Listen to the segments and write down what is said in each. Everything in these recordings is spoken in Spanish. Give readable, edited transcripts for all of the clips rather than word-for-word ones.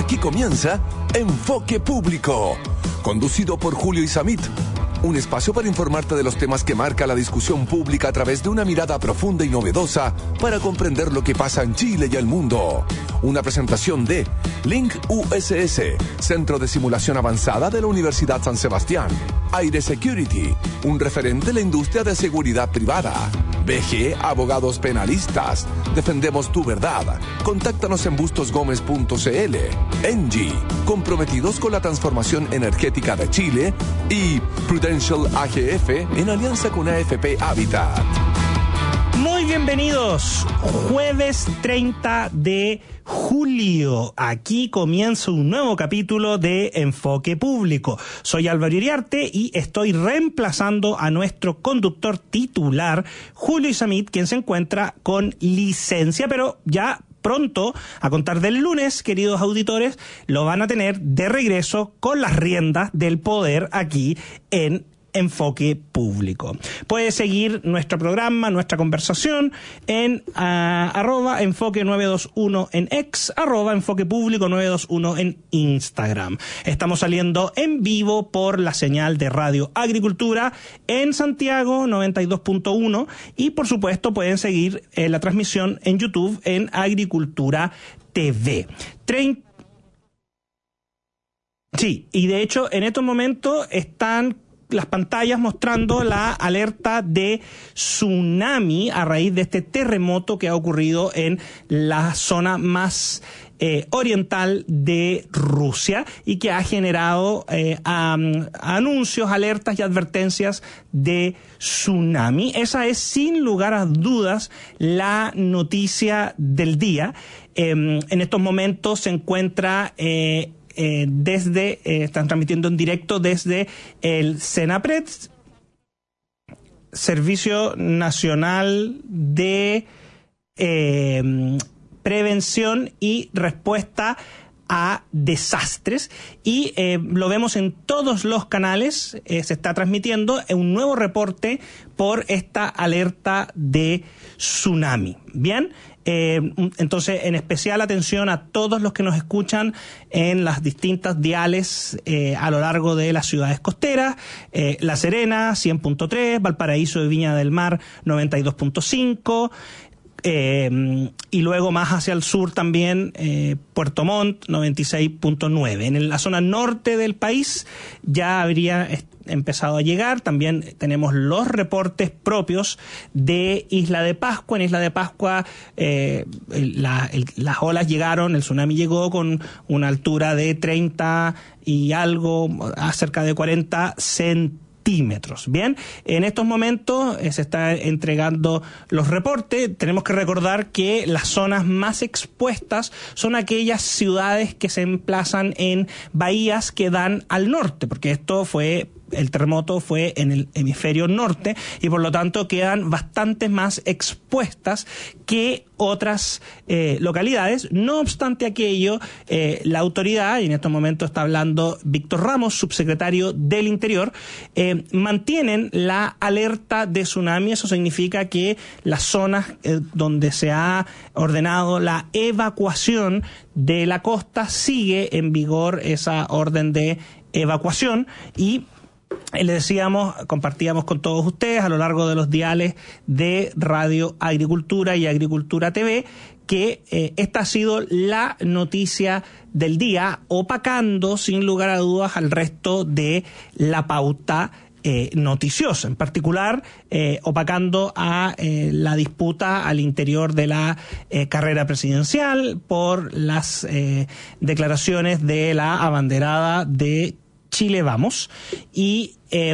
Aquí comienza Enfoque Público, conducido por Julio Isamit. Un espacio para informarte de los temas que marca la discusión pública a través de una mirada profunda y novedosa para comprender lo que pasa en Chile y el mundo. Una presentación de Link USS, Centro de Simulación Avanzada de la Universidad San Sebastián. Aire Security, un referente de la industria de seguridad privada. BG Abogados Penalistas, defendemos tu verdad. Contáctanos en bustosgomez.cl. Engie, comprometidos con la transformación energética de Chile. Y Prudential AGF, en alianza con AFP Habitat. Muy bienvenidos, jueves 30 de julio. Aquí comienza un nuevo capítulo de Enfoque Público. Soy Álvaro Iriarte y estoy reemplazando a nuestro conductor titular, Julio Isamit, quien se encuentra con licencia, pero ya pronto, a contar del lunes, queridos auditores, lo van a tener de regreso con las riendas del poder aquí en Enfoque Público. Puede seguir nuestro programa, nuestra conversación en @enfoque 921 en X, @enfoque público 921 en Instagram. Estamos saliendo en vivo por la señal de Radio Agricultura en Santiago 92.1 y por supuesto pueden seguir la transmisión en YouTube en Agricultura TV. Sí, y de hecho en estos momentos están las pantallas mostrando la alerta de tsunami a raíz de este terremoto que ha ocurrido en la zona más oriental de Rusia y que ha generado anuncios, alertas y advertencias de tsunami. Esa es sin lugar a dudas la noticia del día. En estos momentos se encuentra están transmitiendo en directo desde el Senapred, Servicio Nacional de Prevención y Respuesta a Desastres, y lo vemos en todos los canales. Se está transmitiendo un nuevo reporte por esta alerta de tsunami. Bien, entonces en especial atención a todos los que nos escuchan en las distintas diales a lo largo de las ciudades costeras: La Serena 100.3, Valparaíso y Viña del Mar 92.5, y luego más hacia el sur también Puerto Montt 96.9. En la zona norte del país ya habría empezado a llegar. También tenemos los reportes propios de Isla de Pascua. En Isla de Pascua las olas llegaron, el tsunami llegó con una altura de 30 y algo, a cerca de 40 centímetros. Bien, en estos momentos se está entregando los reportes. Tenemos que recordar que las zonas más expuestas son aquellas ciudades que se emplazan en bahías que dan al norte, porque el terremoto fue en el hemisferio norte y por lo tanto quedan bastante más expuestas que otras localidades. No obstante aquello, la autoridad, y en estos momentos está hablando Víctor Ramos, subsecretario del Interior, mantienen la alerta de tsunami. Eso significa que las zonas donde se ha ordenado la evacuación de la costa, sigue en vigor esa orden de evacuación. Y le decíamos, compartíamos con todos ustedes a lo largo de los diales de Radio Agricultura y Agricultura TV que esta ha sido la noticia del día, opacando sin lugar a dudas al resto de la pauta noticiosa, en particular opacando a la disputa al interior de la carrera presidencial por las declaraciones de la abanderada de Chile Vamos, y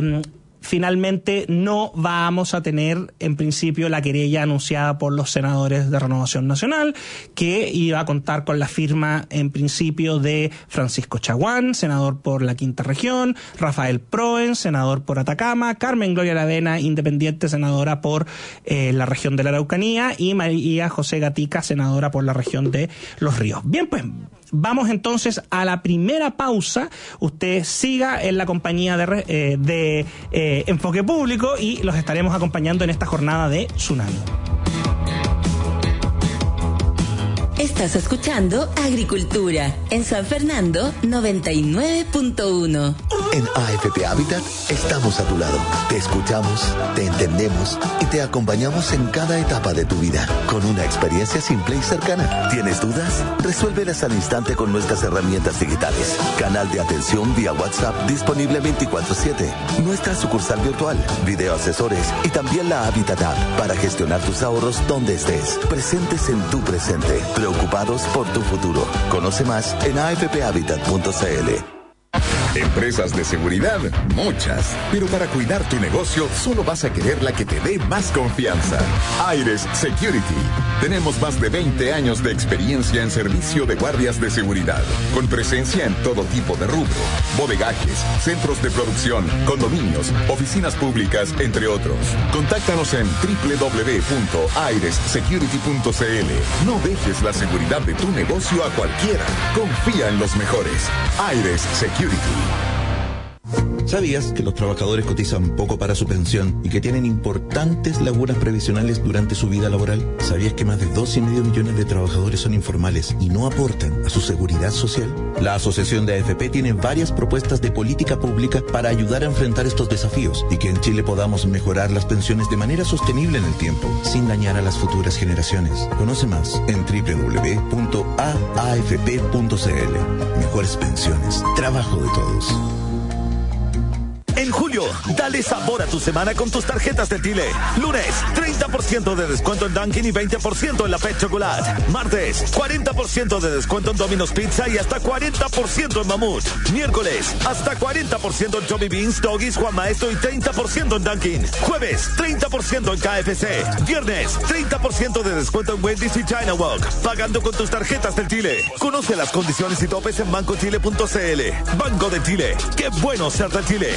finalmente no vamos a tener en principio la querella anunciada por los senadores de Renovación Nacional, que iba a contar con la firma en principio de Francisco Chaguán, senador por la Quinta Región, Rafael Proen, senador por Atacama, Carmen Gloria Aravena, independiente, senadora por la región de la Araucanía, y María José Gatica, senadora por la región de Los Ríos. Bien, pues vamos entonces a la primera pausa. Usted siga en la compañía de Enfoque Público y los estaremos acompañando en esta jornada de tsunami. Estás escuchando Agricultura en San Fernando 99.1. En AFP Habitat estamos a tu lado. Te escuchamos, te entendemos y te acompañamos en cada etapa de tu vida con una experiencia simple y cercana. ¿Tienes dudas? Resuélvelas al instante con nuestras herramientas digitales. Canal de atención vía WhatsApp disponible 24/7. Nuestra sucursal virtual, video asesores y también la Habitat App para gestionar tus ahorros donde estés. Presentes en tu presente. Preocupados por tu futuro. Conoce más en afphabitat.cl. Empresas de seguridad, muchas. Pero para cuidar tu negocio, solo vas a querer la que te dé más confianza. Aires Security. Tenemos más de 20 años de experiencia en servicio de guardias de seguridad, con presencia en todo tipo de rubro, bodegajes, centros de producción, condominios, oficinas públicas, entre otros. Contáctanos en www.airessecurity.cl. No dejes la seguridad de tu negocio a cualquiera. Confía en los mejores. Aires Security. ¿Sabías que los trabajadores cotizan poco para su pensión y que tienen importantes lagunas previsionales durante su vida laboral? ¿Sabías que más de 2,5 millones de trabajadores son informales y no aportan a su seguridad social? La Asociación de AFP tiene varias propuestas de política pública para ayudar a enfrentar estos desafíos y que en Chile podamos mejorar las pensiones de manera sostenible en el tiempo, sin dañar a las futuras generaciones. Conoce más en www.aafp.cl. Mejores pensiones, trabajo de todos. En julio, dale sabor a tu semana con tus tarjetas de Tile. Lunes, 30% de descuento en Dunkin' y 20% en la Pet Chocolate. Martes, 40% de descuento en Domino's Pizza y hasta 40% en Mamut. Miércoles, hasta 40% en Tommy Beans, Doggies, Juan Maestro y 30% en Dunkin'. Jueves, 30% en KFC. Viernes, 30% de descuento en Wendy's y China Walk. Pagando con tus tarjetas del Tile. Conoce las condiciones y topes en bancochile.cl. Banco de Chile. ¡Qué bueno ser de Chile!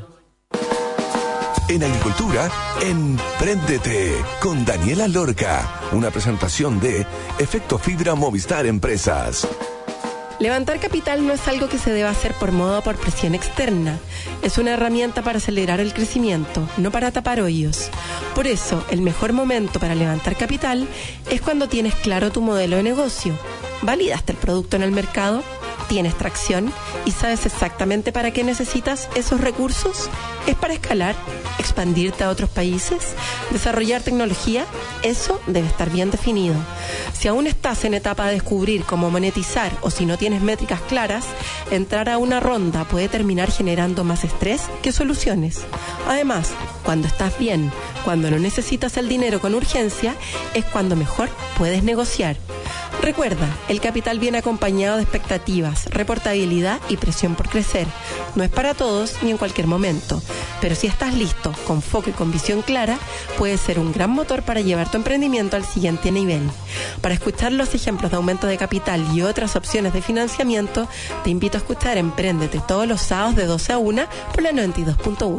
En Agricultura, Empréndete con Daniela Lorca. Una presentación de Efecto Fibra Movistar Empresas. Levantar capital no es algo que se deba hacer por moda o por presión externa. Es una herramienta para acelerar el crecimiento, no para tapar hoyos. Por eso, el mejor momento para levantar capital es cuando tienes claro tu modelo de negocio. ¿Validaste el producto en el mercado? ¿Tienes tracción? ¿Y sabes exactamente para qué necesitas esos recursos? ¿Es para escalar? ¿Expandirte a otros países? ¿Desarrollar tecnología? Eso debe estar bien definido. Si aún estás en etapa de descubrir cómo monetizar o si no tienes métricas claras, entrar a una ronda puede terminar generando más estrés que soluciones. Además, cuando estás bien, cuando no necesitas el dinero con urgencia, es cuando mejor puedes negociar. Recuerda, el capital viene acompañado de expectativas, reportabilidad y presión por crecer. No es para todos ni en cualquier momento, pero si estás listo, con foco y con visión clara, puede ser un gran motor para llevar tu emprendimiento al siguiente nivel. Para escuchar los ejemplos de aumento de capital y otras opciones de financiamiento, te invito a escuchar Empréndete todos los sábados de 12 a 1 por la 92.1.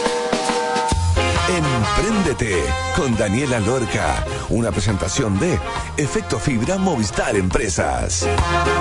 Empréndete con Daniela Lorca. Una presentación de Efecto Fibra Movistar Empresas.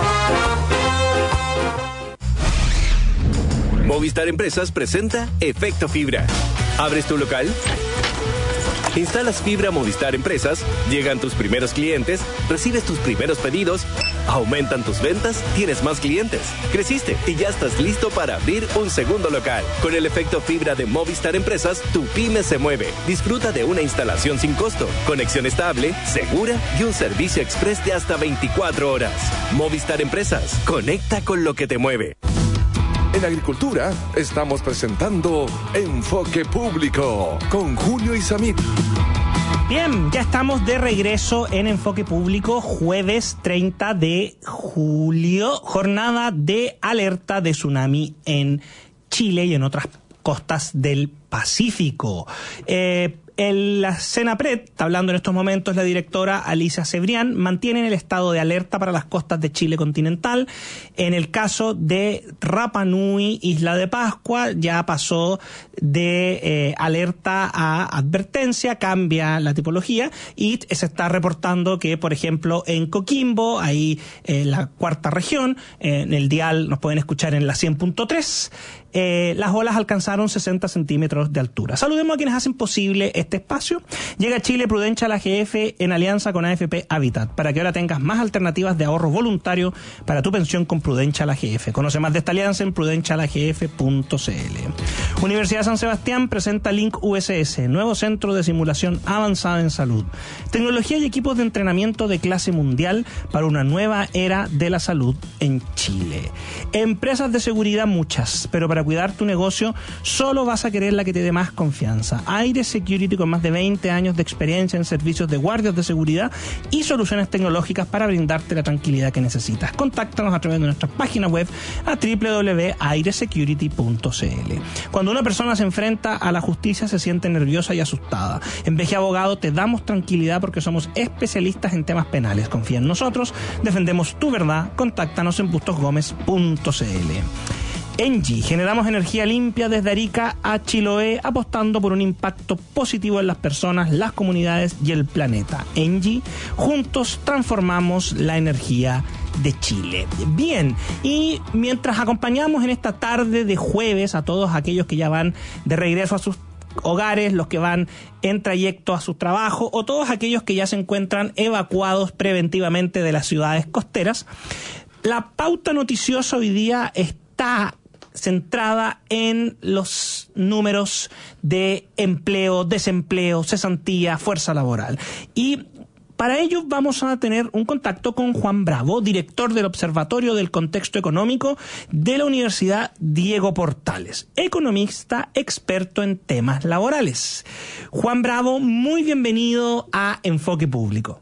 Movistar Empresas presenta Efecto Fibra. ¿Abres tu local? Instalas fibra Movistar Empresas, llegan tus primeros clientes, recibes tus primeros pedidos, aumentan tus ventas, tienes más clientes, creciste y ya estás listo para abrir un segundo local. Con el efecto fibra de Movistar Empresas, tu pyme se mueve. Disfruta de una instalación sin costo, conexión estable, segura y un servicio express de hasta 24 horas. Movistar Empresas, conecta con lo que te mueve. En Agricultura estamos presentando Enfoque Público con Julio Isamit. Bien, ya estamos de regreso en Enfoque Público, jueves 30 de julio, jornada de alerta de tsunami en Chile y en otras costas del Pacífico. La Senapred, está hablando en estos momentos la directora Alicia Cebrián, mantienen el estado de alerta para las costas de Chile continental. En el caso de Rapa Nui, Isla de Pascua, ya pasó de alerta a advertencia, cambia la tipología y se está reportando que, por ejemplo, en Coquimbo, ahí la cuarta región, en el dial nos pueden escuchar en la 100.3, las olas alcanzaron 60 centímetros de altura. Saludemos a quienes hacen posible este espacio. Llega a Chile Prudentia la GF en alianza con AFP Habitat, para que ahora tengas más alternativas de ahorro voluntario para tu pensión con Prudentia la GF. Conoce más de esta alianza en prudencialagf.cl. Universidad San Sebastián presenta Link USS, nuevo centro de simulación avanzada en salud. Tecnología y equipos de entrenamiento de clase mundial para una nueva era de la salud en Chile. Empresas de seguridad muchas, pero para cuidar tu negocio solo vas a querer la que te dé más confianza. Aire Security, con más de 20 años de experiencia en servicios de guardias de seguridad y soluciones tecnológicas para brindarte la tranquilidad que necesitas. Contáctanos a través de nuestra página web a www.airesecurity.cl. Cuando una persona se enfrenta a la justicia se siente nerviosa y asustada. En VG Abogado te damos tranquilidad porque somos especialistas en temas penales. Confía en nosotros, defendemos tu verdad. Contáctanos en bustosgomez.cl. Engie, generamos energía limpia desde Arica a Chiloé, apostando por un impacto positivo en las personas, las comunidades y el planeta. Engie, juntos transformamos la energía de Chile. Bien, y mientras acompañamos en esta tarde de jueves a todos aquellos que ya van de regreso a sus hogares, los que van en trayecto a su trabajo o todos aquellos que ya se encuentran evacuados preventivamente de las ciudades costeras, la pauta noticiosa hoy día está centrada en los números de empleo, desempleo, cesantía, fuerza laboral. Y para ello vamos a tener un contacto con Juan Bravo, director del Observatorio del Contexto Económico de la Universidad Diego Portales, economista experto en temas laborales. Juan Bravo, muy bienvenido a Enfoque Público.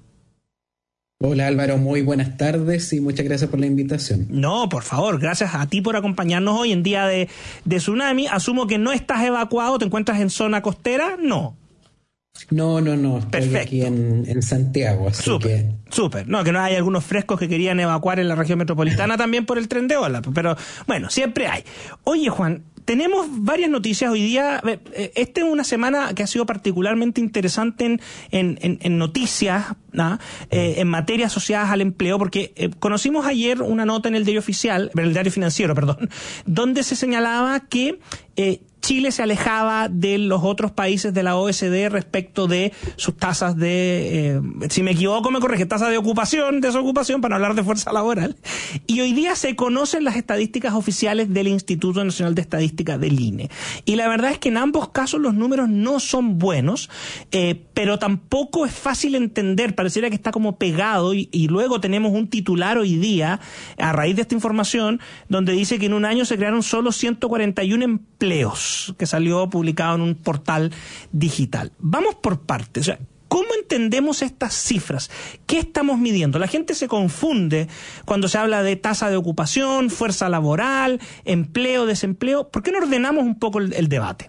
Hola Álvaro, muy buenas tardes y muchas gracias por la invitación. No, por favor, gracias a ti por acompañarnos hoy en día de tsunami. Asumo que no estás evacuado, ¿te encuentras en zona costera? No. No, estoy perfecto. Aquí en Santiago, así Súper. No, que no hay algunos frescos que querían evacuar en la región metropolitana también por el tren de ola, pero bueno, siempre hay. Oye, Juan, tenemos varias noticias hoy día. Esta es una semana que ha sido particularmente interesante en noticias, ¿no? En materias asociadas al empleo, porque conocimos ayer una nota en el diario financiero, donde se señalaba que Chile se alejaba de los otros países de la OECD respecto de sus tasas de, si me equivoco me corrige, tasas de ocupación, desocupación, para no hablar de fuerza laboral. Y hoy día se conocen las estadísticas oficiales del Instituto Nacional de Estadística, del INE. Y la verdad es que en ambos casos los números no son buenos, pero tampoco es fácil entender, pareciera que está como pegado, y luego tenemos un titular hoy día, a raíz de esta información, donde dice que en un año se crearon solo 141 empleos, que salió publicado en un portal digital. Vamos por partes. O sea, ¿cómo entendemos estas cifras? ¿Qué estamos midiendo? La gente se confunde cuando se habla de tasa de ocupación, fuerza laboral, empleo, desempleo. ¿Por qué no ordenamos un poco el debate?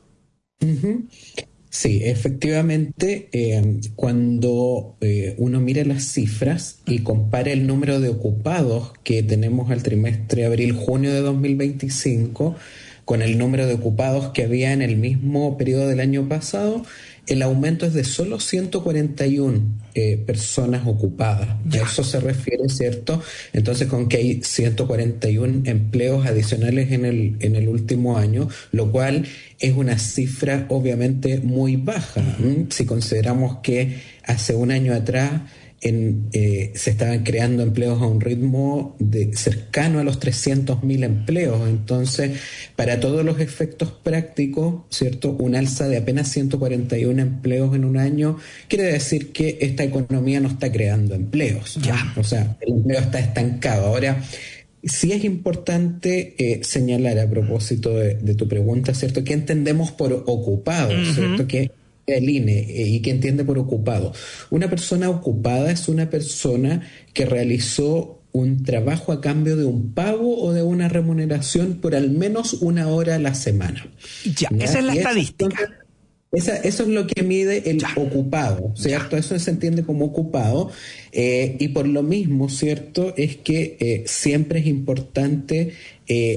Sí, efectivamente, cuando uno mira las cifras y compara el número de ocupados que tenemos al trimestre abril-junio de 2025 con el número de ocupados que había en el mismo periodo del año pasado, el aumento es de solo 141 personas ocupadas. A eso se refiere, ¿cierto? Entonces, con que hay 141 empleos adicionales en el último año, lo cual es una cifra obviamente muy baja. Si consideramos que hace un año atrás se estaban creando empleos a un ritmo cercano a los 300.000 empleos. Entonces, para todos los efectos prácticos, ¿cierto? Un alza de apenas 141 empleos en un año quiere decir que esta economía no está creando empleos. O sea, el empleo está estancado. Ahora, sí es importante señalar, a propósito de tu pregunta, ¿cierto? ¿Qué entendemos por ocupado? ¿Cierto? Que el INE y que entiende por ocupado. Una persona ocupada es una persona que realizó un trabajo a cambio de un pago o de una remuneración por al menos una hora a la semana. ¿Ya? Esa es la estadística. Eso es lo que mide el ocupado, ¿cierto? Eso se entiende como ocupado, y por lo mismo, ¿cierto? Es que siempre es importante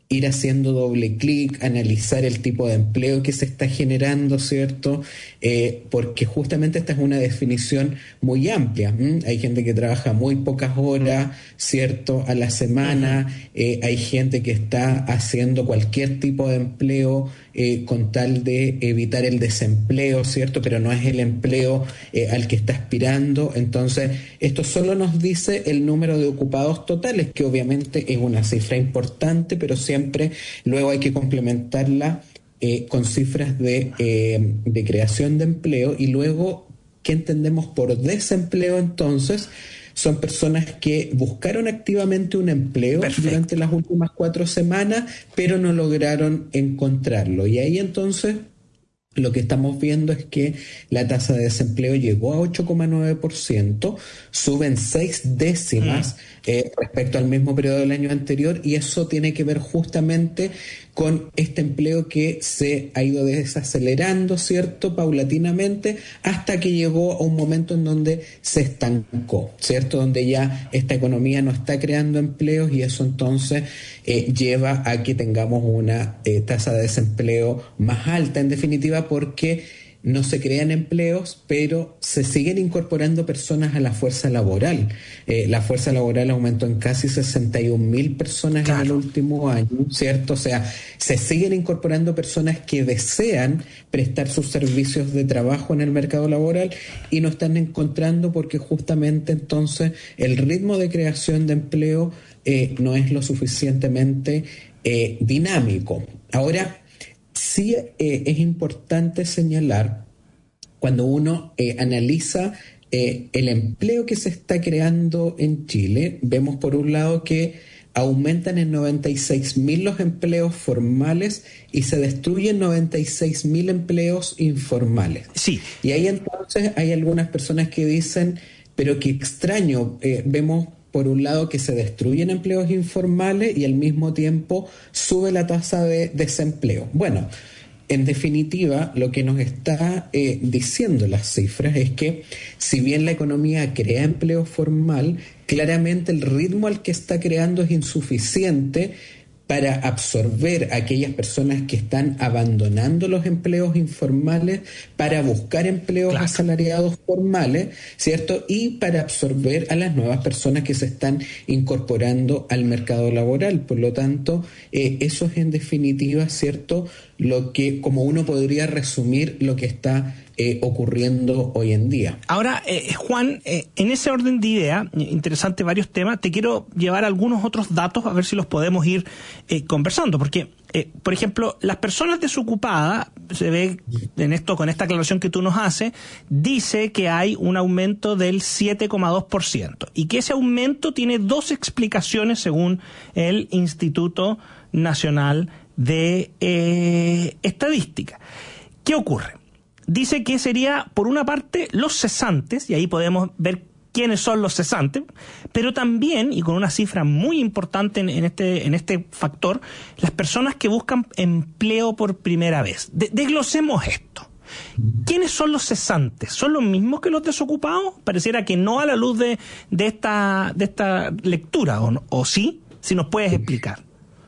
ir haciendo doble clic, analizar el tipo de empleo que se está generando, ¿cierto? Porque justamente esta es una definición muy amplia. Hay gente que trabaja muy pocas horas, ¿cierto?, a la semana. Hay gente que está haciendo cualquier tipo de empleo con tal de evitar el desempleo, ¿cierto? Pero no es el empleo al que está aspirando. Entonces, esto solo nos dice el número de ocupados totales, que obviamente es una cifra importante, pero siempre luego hay que complementarla con cifras de creación de empleo. Y luego, ¿qué entendemos por desempleo entonces? Son personas que buscaron activamente un empleo durante las últimas 4 semanas, pero no lograron encontrarlo. Y ahí entonces lo que estamos viendo es que la tasa de desempleo llegó a 8,9%, suben 6 décimas respecto al mismo periodo del año anterior, y eso tiene que ver justamente con este empleo que se ha ido desacelerando, ¿cierto?, paulatinamente, hasta que llegó a un momento en donde se estancó, ¿cierto?, donde ya esta economía no está creando empleos, y eso entonces lleva a que tengamos una tasa de desempleo más alta, en definitiva, porque no se crean empleos, pero se siguen incorporando personas a la fuerza laboral. La fuerza laboral aumentó en casi 61.000 personas en el último año, ¿cierto? O sea, se siguen incorporando personas que desean prestar sus servicios de trabajo en el mercado laboral y no están encontrando, porque justamente entonces el ritmo de creación de empleo no es lo suficientemente dinámico. Ahora, sí es importante señalar, cuando uno analiza el empleo que se está creando en Chile, vemos por un lado que aumentan en 96.000 los empleos formales y se destruyen 96.000 empleos informales. Sí. Y ahí entonces hay algunas personas que dicen, pero qué extraño, vemos por un lado que se destruyen empleos informales y al mismo tiempo sube la tasa de desempleo. Bueno, en definitiva, lo que nos está diciendo las cifras es que si bien la economía crea empleo formal, claramente el ritmo al que está creando es insuficiente para absorber a aquellas personas que están abandonando los empleos informales para buscar empleos asalariados formales, ¿cierto? Y para absorber a las nuevas personas que se están incorporando al mercado laboral. Por lo tanto, eso es en definitiva, ¿cierto?, lo que, como uno podría resumir lo que está ocurriendo hoy en día. Ahora, Juan, en ese orden de idea, interesante varios temas, te quiero llevar algunos otros datos a ver si los podemos ir conversando, porque, por ejemplo, las personas desocupadas, se ve en esto, con esta aclaración que tú nos haces, dice que hay un aumento del 7,2%, y que ese aumento tiene 2 explicaciones según el Instituto Nacional de Estadística. ¿Qué ocurre? Dice que sería, por una parte, los cesantes, y ahí podemos ver quiénes son los cesantes, pero también, y con una cifra muy importante en este factor, las personas que buscan empleo por primera vez. Desglosemos esto. ¿Quiénes son los cesantes? ¿Son los mismos que los desocupados? Pareciera que no a la luz de esta lectura, ¿o sí? Si nos puedes explicar.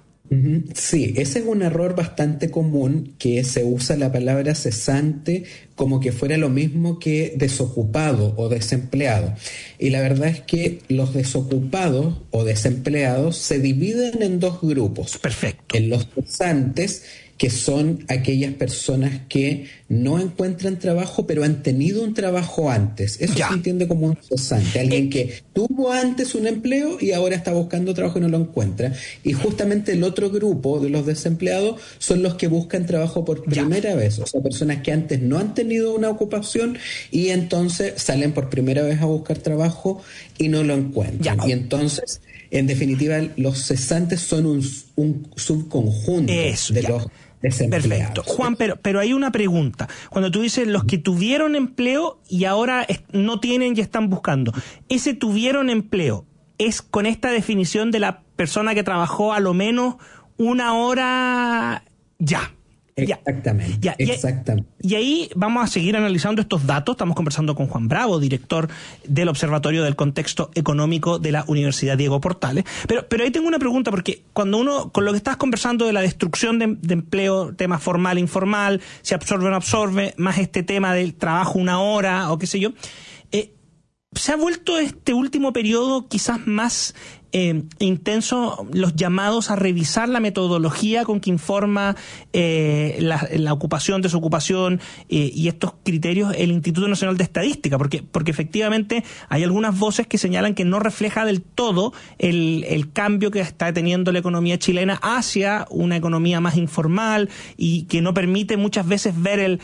Sí, ese es un error bastante común, que se usa la palabra cesante como que fuera lo mismo que desocupado o desempleado. Y la verdad es que los desocupados o desempleados se dividen en 2 grupos. Perfecto. En los cesantes, que son aquellas personas que no encuentran trabajo, pero han tenido un trabajo antes. Eso se entiende como un cesante, alguien que tuvo antes un empleo y ahora está buscando trabajo y no lo encuentra. Y justamente el otro grupo de los desempleados son los que buscan trabajo por primera vez, o sea, personas que antes no han tenido una ocupación y entonces salen por primera vez a buscar trabajo y no lo encuentran. Y entonces, en definitiva, los cesantes son un subconjunto de los desempleados. Perfecto. Juan, pero hay una pregunta. Cuando tú dices los que tuvieron empleo y ahora no tienen y están buscando, ¿ese tuvieron empleo es con esta definición de la persona que trabajó a lo menos 1 hora ya? Exactamente. Y ahí vamos a seguir analizando estos datos. Estamos conversando con Juan Bravo, director del Observatorio del Contexto Económico de la Universidad Diego Portales. Pero ahí tengo una pregunta, porque cuando uno, con lo que estás conversando de la destrucción de empleo, tema formal e informal, se absorbe o no absorbe, más este tema del trabajo una hora o qué sé yo, se ha vuelto este último periodo quizás más intenso los llamados a revisar la metodología con que informa la ocupación, desocupación y estos criterios el Instituto Nacional de Estadística, porque efectivamente hay algunas voces que señalan que no refleja del todo el cambio que está teniendo la economía chilena hacia una economía más informal y que no permite muchas veces ver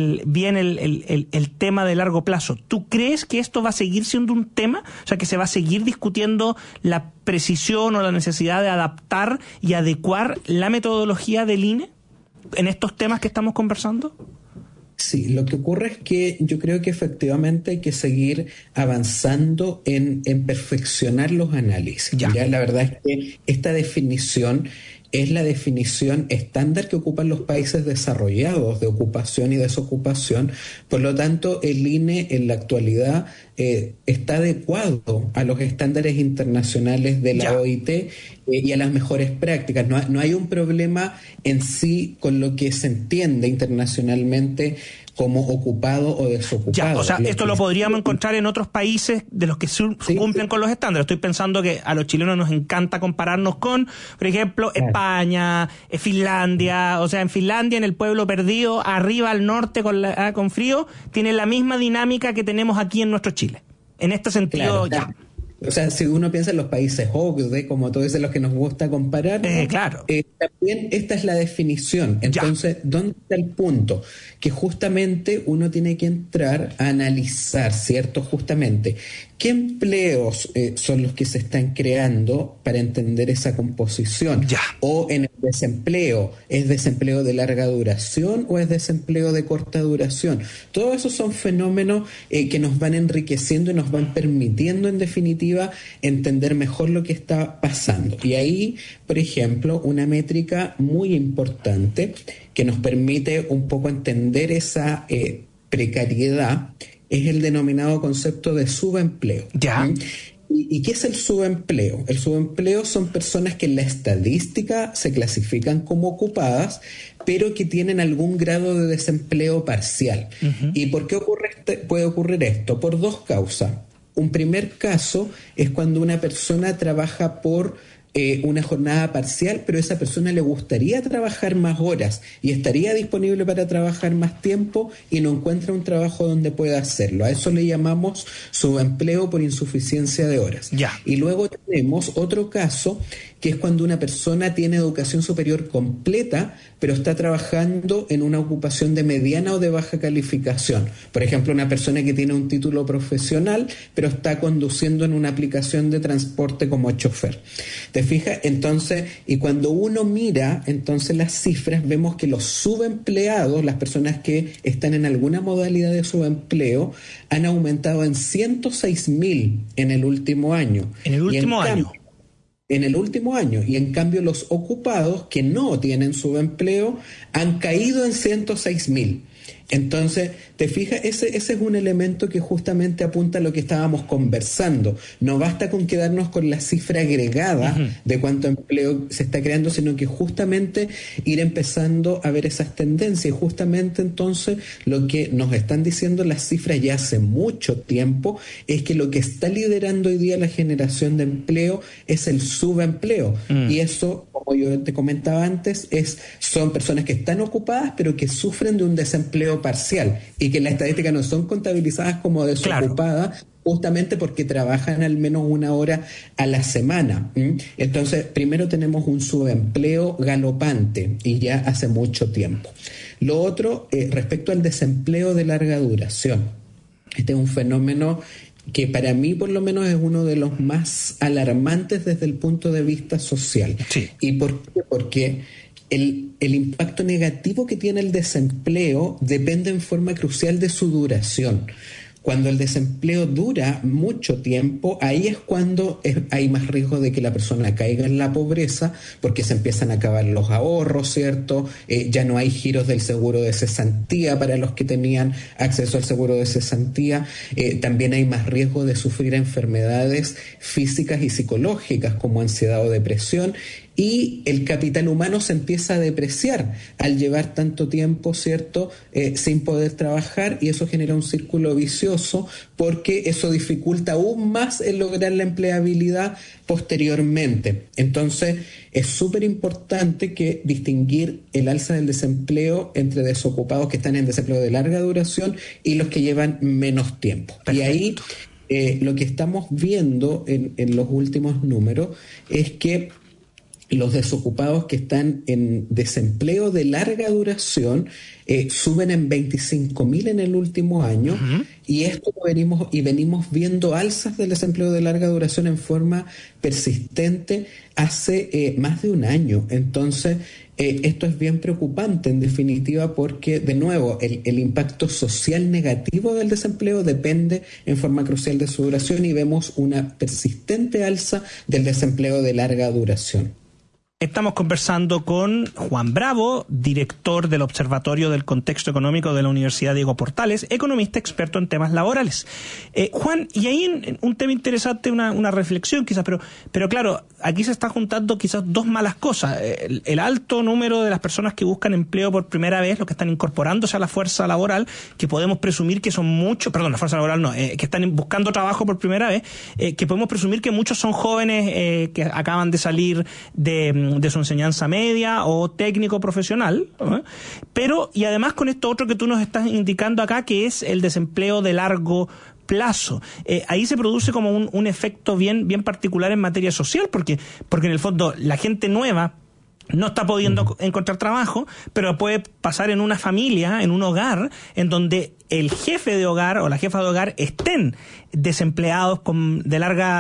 el tema de largo plazo. ¿Tú crees que esto va a seguir siendo un tema? O sea, que se va a seguir discutiendo la precisión o la necesidad de adaptar y adecuar la metodología del INE en estos temas que estamos conversando. Sí, lo que ocurre es que yo creo que efectivamente hay que seguir avanzando en perfeccionar los análisis. Ya, la verdad es que esta definición es la definición estándar que ocupan los países desarrollados de ocupación y desocupación. Por lo tanto, el INE en la actualidad está adecuado a los estándares internacionales de la OIT y a las mejores prácticas. No hay un problema en sí con lo que se entiende internacionalmente como ocupado o desocupado. O sea, esto lo podríamos encontrar en otros países de los que cumplen con los estándares. Estoy pensando que a los chilenos nos encanta compararnos con, por ejemplo, España, Finlandia. O sea, en Finlandia, en el pueblo perdido, arriba al norte con frío, tiene la misma dinámica que tenemos aquí en nuestro Chile. En este sentido, O sea, si uno piensa en los países OCDE, como todos los que nos gusta comparar, también esta es la definición. Entonces, ¿dónde está el punto? Que justamente uno tiene que entrar a analizar, ¿cierto? Justamente, ¿qué empleos son los que se están creando para entender esa composición? O en el desempleo, ¿es desempleo de larga duración o es desempleo de corta duración? Todos esos son fenómenos que nos van enriqueciendo y nos van permitiendo, en definitiva, entender mejor lo que está pasando. Y ahí, por ejemplo, una métrica muy importante que nos permite un poco entender esa precariedad es el denominado concepto de subempleo. ¿Y qué es el subempleo? El subempleo son personas que en la estadística se clasifican como ocupadas, pero que tienen algún grado de desempleo parcial. ¿Y por qué puede ocurrir esto? Por dos causas. Un primer caso es cuando una persona trabaja por una jornada parcial, pero a esa persona le gustaría trabajar más horas y estaría disponible para trabajar más tiempo y no encuentra un trabajo donde pueda hacerlo. A eso le llamamos subempleo por insuficiencia de horas. Y luego tenemos otro caso, que es cuando una persona tiene educación superior completa, pero está trabajando en una ocupación de mediana o de baja calificación. Por ejemplo, una persona que tiene un título profesional, pero está conduciendo en una aplicación de transporte como chofer. ¿Te fijas? Entonces, y cuando uno mira entonces las cifras, vemos que los subempleados, las personas que están en alguna modalidad de subempleo, han aumentado en 106.000 en el último año. En el último año. En el último año, y en cambio los ocupados que no tienen subempleo han caído en 106.000. Entonces, te fijas, ese es un elemento que justamente apunta a lo que estábamos conversando. No basta con quedarnos con la cifra agregada de cuánto empleo se está creando, sino que justamente ir empezando a ver esas tendencias. Y justamente entonces lo que nos están diciendo las cifras ya hace mucho tiempo es que lo que está liderando hoy día la generación de empleo es el subempleo. Y eso, como yo te comentaba antes, son personas que están ocupadas pero que sufren de un desempleo parcial y que en la estadística no son contabilizadas como desocupadas, justamente porque trabajan al menos una hora a la semana. Entonces, primero tenemos un subempleo galopante y ya hace mucho tiempo. Lo otro, respecto al desempleo de larga duración. Este es un fenómeno que para mí por lo menos es uno de los más alarmantes desde el punto de vista social. ¿Y por qué? Porque el impacto negativo que tiene el desempleo depende en forma crucial de su duración. Cuando el desempleo dura mucho tiempo, ahí es cuando hay más riesgo de que la persona caiga en la pobreza, porque se empiezan a acabar los ahorros, ¿cierto? Ya no hay giros del seguro de cesantía para los que tenían acceso al seguro de cesantía. También hay más riesgo de sufrir enfermedades físicas y psicológicas como ansiedad o depresión. Y el capital humano se empieza a depreciar al llevar tanto tiempo, ¿cierto?, sin poder trabajar, y eso genera un círculo vicioso porque eso dificulta aún más el lograr la empleabilidad posteriormente. Entonces, es súper importante que distinguir el alza del desempleo entre desocupados que están en desempleo de larga duración y los que llevan menos tiempo. Perfecto. Y ahí lo que estamos viendo en los últimos números es que los desocupados que están en desempleo de larga duración suben en 25.000 en el último año, y esto venimos viendo alzas del desempleo de larga duración en forma persistente hace más de un año. Entonces, esto es bien preocupante en definitiva porque, de nuevo, el impacto social negativo del desempleo depende en forma crucial de su duración, y vemos una persistente alza del desempleo de larga duración. Estamos conversando con Juan Bravo, director del Observatorio del Contexto Económico de la Universidad Diego Portales, economista experto en temas laborales. Juan, y ahí en un tema interesante, una reflexión quizás, pero claro, aquí se está juntando quizás dos malas cosas. El alto número de las personas que buscan empleo por primera vez, los que están incorporándose a la fuerza laboral, que podemos presumir que son muchos, la fuerza laboral no, que están buscando trabajo por primera vez, que podemos presumir que muchos son jóvenes que acaban de salir de su enseñanza media o técnico profesional, pero, y además con esto otro que tú nos estás indicando acá, que es el desempleo de largo plazo. Ahí se produce como un efecto bien particular en materia social, porque en el fondo la gente nueva no está pudiendo encontrar trabajo, pero puede pasar en una familia, en un hogar, en donde el jefe de hogar o la jefa de hogar estén desempleados de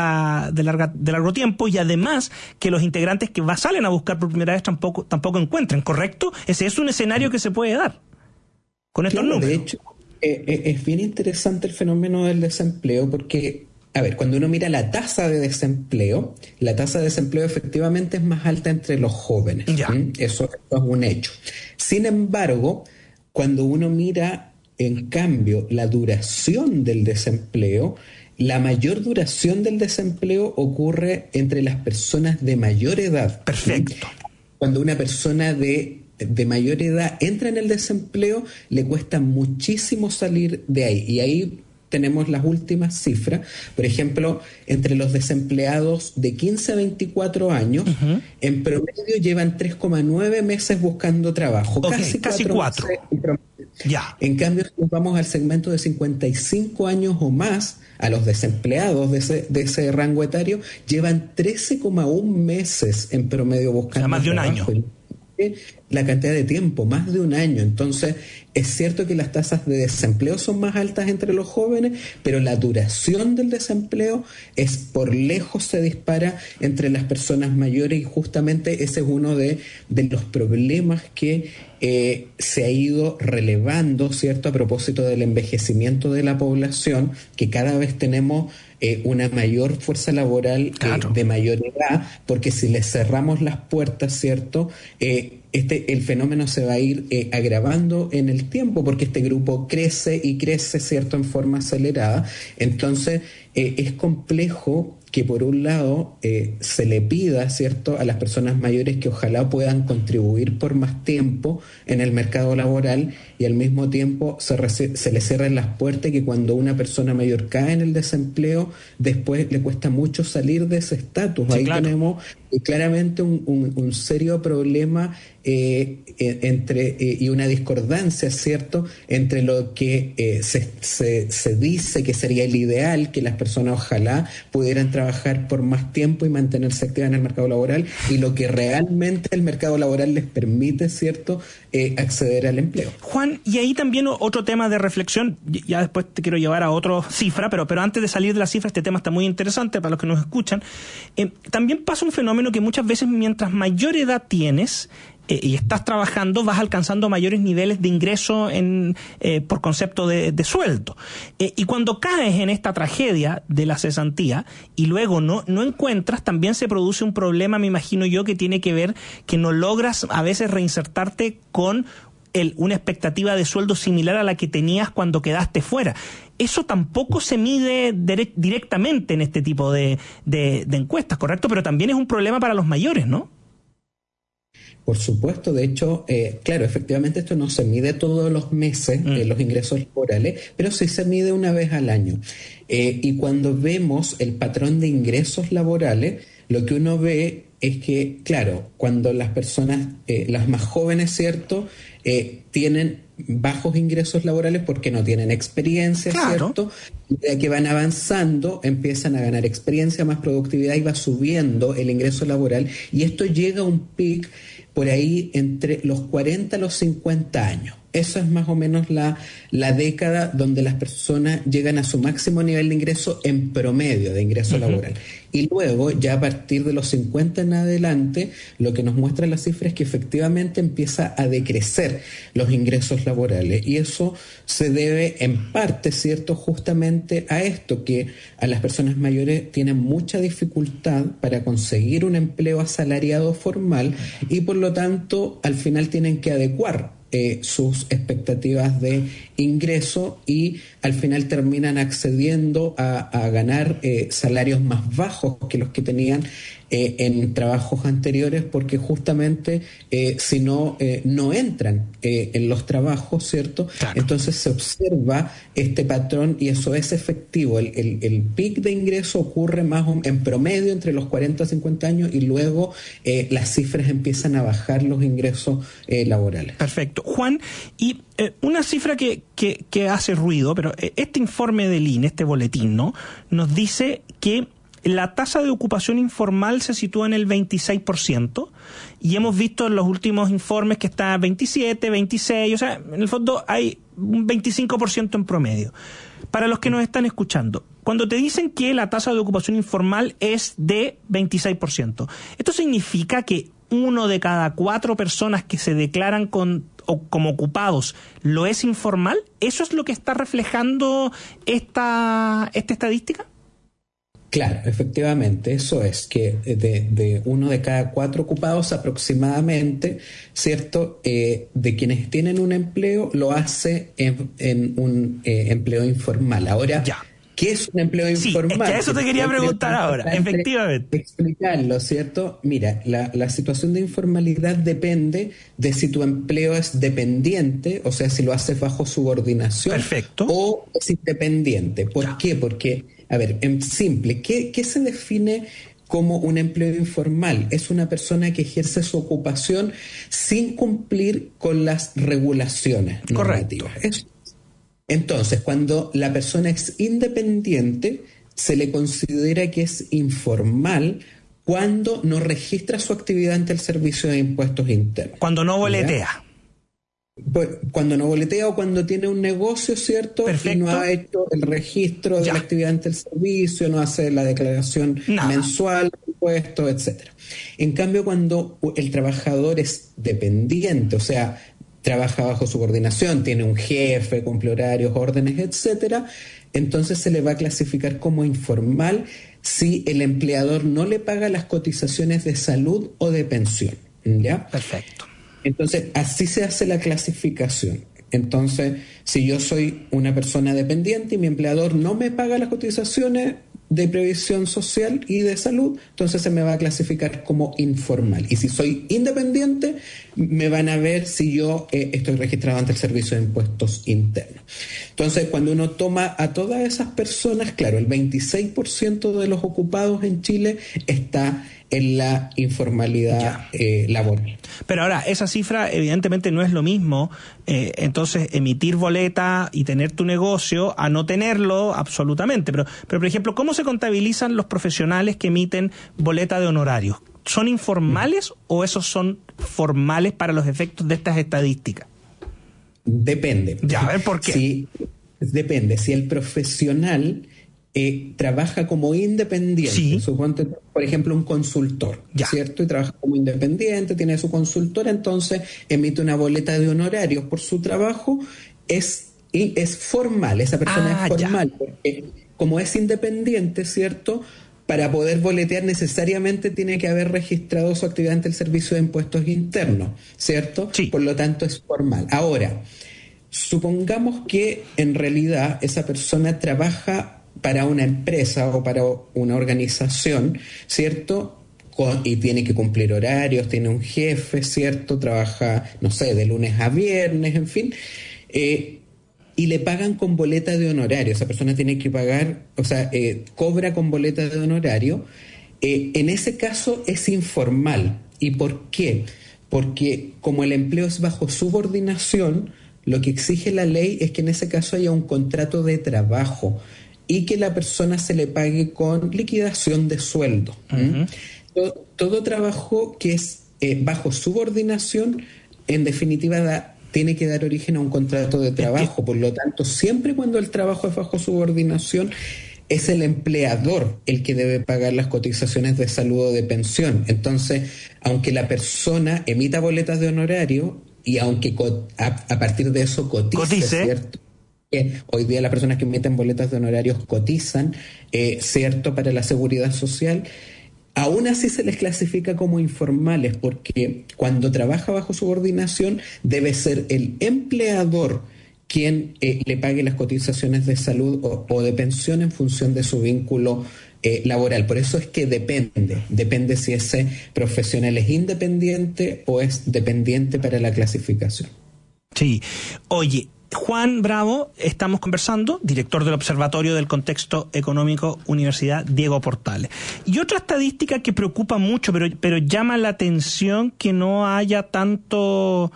largo tiempo, y además que los integrantes que salen a buscar por primera vez tampoco encuentren, ¿correcto? Ese es un escenario que se puede dar con estos números. De hecho, es bien interesante el fenómeno del desempleo porque, a ver, cuando uno mira la tasa de desempleo efectivamente es más alta entre los jóvenes. Eso es un hecho. Sin embargo, cuando uno mira, en cambio, la duración del desempleo, la mayor duración del desempleo ocurre entre las personas de mayor edad. Perfecto. Cuando una persona de mayor edad entra en el desempleo, le cuesta muchísimo salir de ahí. Y ahí tenemos las últimas cifras. Por ejemplo, entre los desempleados de 15 a 24 años, en promedio llevan 3,9 meses buscando trabajo. Casi 4. Ya. En cambio, si nos vamos al segmento de 55 años o más, a los desempleados de ese rango etario, llevan 13,1 meses en promedio buscando más de un trabajo. año. La cantidad de tiempo, más de un año. Entonces, es cierto que las tasas de desempleo son más altas entre los jóvenes, pero la duración del desempleo por lejos se dispara entre las personas mayores, y justamente ese es uno de los problemas que se ha ido relevando, ¿cierto?, a propósito del envejecimiento de la población, que cada vez tenemos una mayor fuerza laboral de mayor edad, porque si les cerramos las puertas, ¿cierto?, el fenómeno se va a ir agravando en el tiempo, porque este grupo crece, ¿cierto?, en forma acelerada. Entonces, es complejo que por un lado se le pida, ¿cierto?, a las personas mayores que ojalá puedan contribuir por más tiempo en el mercado laboral, y al mismo tiempo se le cierran las puertas, que cuando una persona mayor cae en el desempleo, después le cuesta mucho salir de ese estatus. Sí, ahí tenemos claramente un serio problema y una discordancia, ¿cierto?, entre lo que se dice que sería el ideal, que las personas ojalá pudieran trabajar por más tiempo y mantenerse activas en el mercado laboral, y lo que realmente el mercado laboral les permite, ¿cierto?, acceder al empleo. Juan, y ahí también otro tema de reflexión, ya después te quiero llevar a otra cifra, pero antes de salir de la cifra, este tema está muy interesante para los que nos escuchan. También pasa un fenómeno que muchas veces, mientras mayor edad tienes, y estás trabajando, vas alcanzando mayores niveles de ingreso por concepto de sueldo. Y cuando caes en esta tragedia de la cesantía y luego no encuentras, también se produce un problema, me imagino yo, que tiene que ver que no logras a veces reinsertarte con una expectativa de sueldo similar a la que tenías cuando quedaste fuera. Eso tampoco se mide directamente en este tipo de encuestas, ¿correcto? Pero también es un problema para los mayores, ¿no? Por supuesto, de hecho, claro, efectivamente esto no se mide todos los meses, los ingresos laborales, pero sí se mide una vez al año. Y cuando vemos el patrón de ingresos laborales, lo que uno ve es que, claro, cuando las personas, las más jóvenes, ¿cierto?, tienen bajos ingresos laborales porque no tienen experiencia, claro, ¿cierto? Ya que van avanzando, empiezan a ganar experiencia, más productividad y va subiendo el ingreso laboral. Y esto llega a un pic por ahí entre los 40 a los 50 años. Eso es más o menos la década donde las personas llegan a su máximo nivel de ingreso en promedio de ingreso laboral. Y luego, ya a partir de los 50 en adelante, lo que nos muestra la cifra es que efectivamente empieza a decrecer los ingresos laborales. Y eso se debe en parte, ¿cierto?, justamente a esto, que a las personas mayores tienen mucha dificultad para conseguir un empleo asalariado formal y por lo tanto al final tienen que adecuar sus expectativas de ingreso y al final terminan accediendo a ganar salarios más bajos que los que tenían en trabajos anteriores, porque justamente si no entran en los trabajos, ¿cierto? Claro. Entonces se observa este patrón y eso es efectivo. El pic de ingreso ocurre más en promedio entre los 40 a 50 años y luego las cifras empiezan a bajar los ingresos laborales. Perfecto. Juan, y una cifra que hace ruido, pero este informe del INE, este boletín, ¿no?, nos dice que la tasa de ocupación informal se sitúa en el 26% y hemos visto en los últimos informes que está 27, 26, o sea, en el fondo hay un 25% en promedio. Para los que nos están escuchando, cuando te dicen que la tasa de ocupación informal es de 26%, ¿esto significa que 1 de cada 4 personas que se declaran como ocupados lo es informal? ¿Eso es lo que está reflejando esta estadística? Claro, efectivamente, eso es, que de 1 de cada 4 ocupados aproximadamente, ¿cierto?, de quienes tienen un empleo, lo hace en un empleo informal. Ahora, ya. ¿Qué es un empleo informal? Es que eso te quería preguntar ahora, efectivamente. Explicarlo, ¿cierto? Mira, la situación de informalidad depende de si tu empleo es dependiente, o sea, si lo haces bajo subordinación. Perfecto. O es independiente. ¿Por qué? Porque, a ver, en simple, ¿qué se define como un empleo informal? Es una persona que ejerce su ocupación sin cumplir con las regulaciones normativas. Entonces, cuando la persona es independiente, se le considera que es informal cuando no registra su actividad ante el Servicio de Impuestos Internos. Cuando no boletea. Cuando no boletea o cuando tiene un negocio, ¿cierto? Perfecto. Y no ha hecho el registro de la actividad ante el servicio, no hace la declaración mensual, impuestos, etcétera. En cambio, cuando el trabajador es dependiente, o sea, trabaja bajo subordinación, tiene un jefe, cumple horarios, órdenes, etcétera, entonces se le va a clasificar como informal si el empleador no le paga las cotizaciones de salud o de pensión, ¿ya? Perfecto. Entonces, así se hace la clasificación. Entonces, si yo soy una persona dependiente y mi empleador no me paga las cotizaciones de previsión social y de salud, entonces se me va a clasificar como informal. Y si soy independiente, me van a ver si yo estoy registrado ante el Servicio de Impuestos Internos. Entonces, cuando uno toma a todas esas personas, claro, el 26% de los ocupados en Chile está en la informalidad laboral. Pero ahora, esa cifra evidentemente no es lo mismo, entonces emitir boleta y tener tu negocio a no tenerlo absolutamente. Pero por ejemplo, ¿cómo se contabilizan los profesionales que emiten boleta de honorarios? ¿Son informales o esos son formales para los efectos de estas estadísticas? Depende. Ya, a ver, ¿por qué? Depende. Si el profesional trabaja como independiente. Sí. Suponte, por ejemplo, un consultor, ¿cierto? Y trabaja como independiente, tiene su consultora, entonces emite una boleta de honorarios por su trabajo. Es formal, esa persona es formal, porque como es independiente, ¿cierto?, para poder boletear necesariamente tiene que haber registrado su actividad ante el Servicio de Impuestos Internos, ¿cierto? Sí. Por lo tanto es formal. Ahora, supongamos que en realidad esa persona trabaja para una empresa o para una organización, ¿cierto?, y tiene que cumplir horarios, tiene un jefe, ¿cierto?, trabaja, no sé, de lunes a viernes, en fin, y le pagan con boleta de honorario. Esa persona tiene que pagar, o sea, cobra con boleta de honorario. En ese caso es informal. ¿Y por qué? Porque como el empleo es bajo subordinación, lo que exige la ley es que en ese caso haya un contrato de trabajo y que la persona se le pague con liquidación de sueldo. Todo trabajo que es bajo subordinación, en definitiva, tiene que dar origen a un contrato de trabajo. Por lo tanto, siempre cuando el trabajo es bajo subordinación, es el empleador el que debe pagar las cotizaciones de salud o de pensión. Entonces, aunque la persona emita boletas de honorario y aunque a partir de eso cotice, ¿cierto? Hoy día las personas que emiten boletas de honorarios cotizan, ¿cierto?, para la seguridad social. Aún así se les clasifica como informales, porque cuando trabaja bajo subordinación debe ser el empleador quien le pague las cotizaciones de salud o de pensión en función de su vínculo laboral. Por eso es que depende si ese profesional es independiente o es dependiente para la clasificación. Sí. Oye, Juan Bravo, estamos conversando, director del Observatorio del Contexto Económico, Universidad Diego Portales. Y otra estadística que preocupa mucho, pero llama la atención que no haya tanto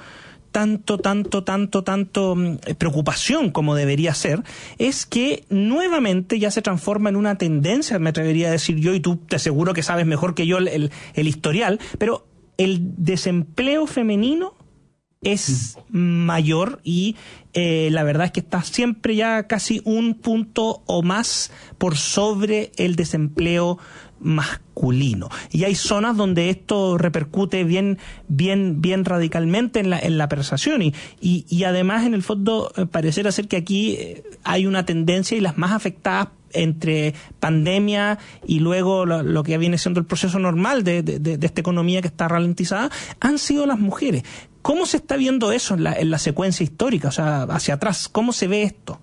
preocupación como debería ser, es que nuevamente ya se transforma en una tendencia, me atrevería a decir yo, y tú te aseguro que sabes mejor que yo el historial, pero el desempleo femenino es mayor y la verdad es que está siempre ya casi un punto o más por sobre el desempleo masculino. Y hay zonas donde esto repercute bien radicalmente en la percepción y además en el fondo pareciera ser que aquí hay una tendencia y las más afectadas entre pandemia y luego lo que viene siendo el proceso normal de esta economía que está ralentizada han sido las mujeres. ¿Cómo se está viendo eso en la secuencia histórica, o sea, hacia atrás? ¿Cómo se ve esto?